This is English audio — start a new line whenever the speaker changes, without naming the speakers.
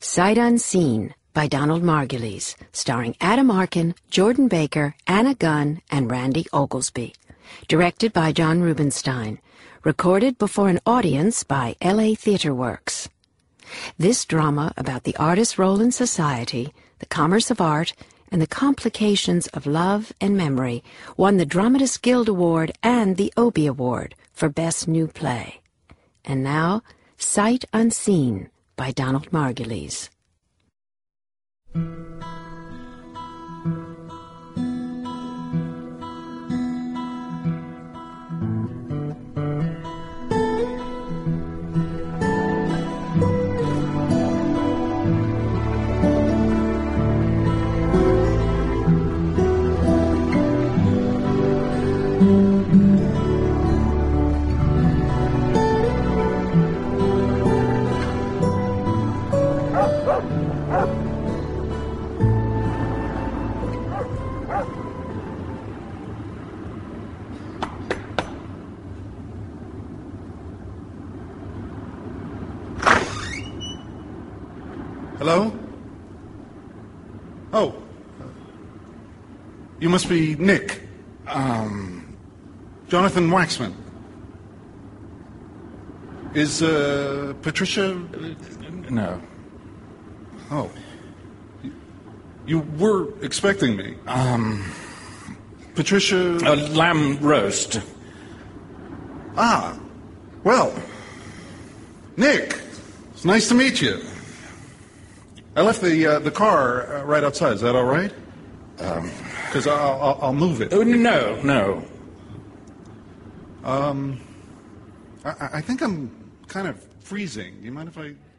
Sight Unseen by Donald Margulies, starring Adam Arkin, Jordan Baker, Anna Gunn, and Randy Oglesby. Directed by John Rubinstein. Recorded before an audience by LA Theatre Works. This drama about the artist's role in society, the commerce of art, and the complications of love and memory won the Dramatists Guild Award and the Obie Award for Best New Play. And now, Sight Unseen by Donald Margulies.
Hello? Oh. You must be Nick. Jonathan Waxman. Is, Patricia...
No.
Oh. You were expecting me. Patricia...
lamb roast.
Ah. Well. Nick. It's nice to meet you. I left the car right outside. Is that all right? Because I'll move it.
Oh, no.
I think I'm kind of freezing. You mind if I